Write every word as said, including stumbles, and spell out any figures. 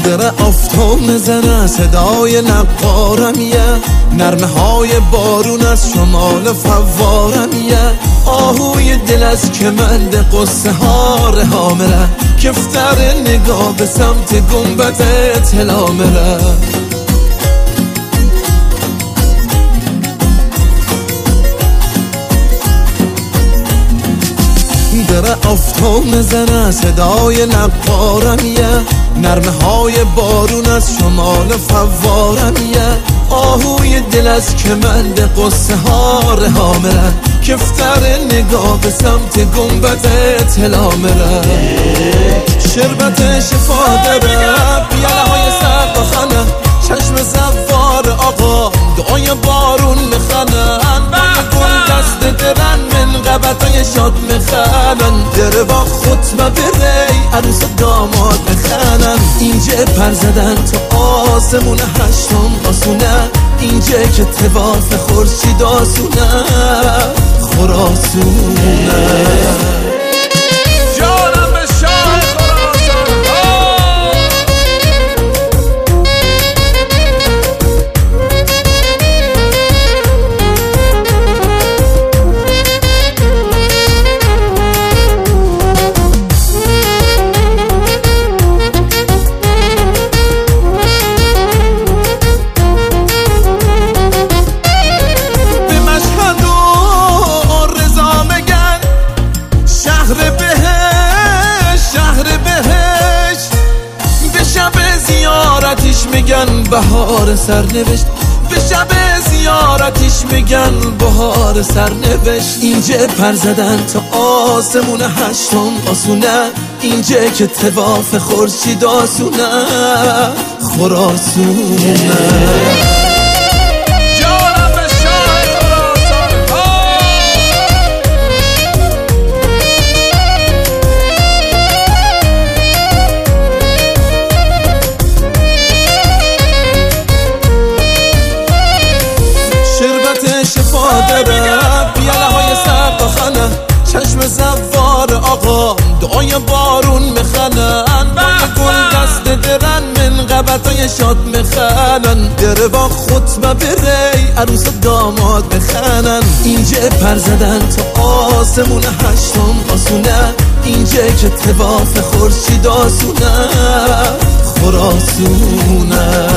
دره آفتاب میزنه صدای نقارم یه نرمه های بارون از شمال فوارم یه آهوی دل از کمند قصه ها رها مره کفتر نگاه به سمت گنبد اطلاع مره دره آفتاب میزنه صدای نقارم یه نرمه های بارون از شمال فوارم یه آهوی دل از کمند قصه ها رها مره کفتر نگاه به سمت گنبد اطلاع مره شربت شفا داره پیاله های سرد خانه چشم زوار آقا دعای بارون میخنن با گل دست درن من قبطای شاد میخنن دره با خطبه بری عروس داماد میخنن اینجا پر زدن تو آسمون هشتم آسونه اینجا که تواف خورشید آسونه خراسونه میگن بهار سرنوشت به شب زیارتش میگن بهار سرنوشت اینجا پر زدن تا آسمون هشتم آسونه اینجا که تواف خورشید آسونه خراسونه پیاله های سرد خانه چشم زوار آقا دعای بارون میخنن با گل دست درن من قبطای شاد میخنن دره با خطبه بری عروس داماد میخنن اینجا پر زدن تو آسمون هشتم آسونه اینجا که تواف خورشید آسونه خراسونه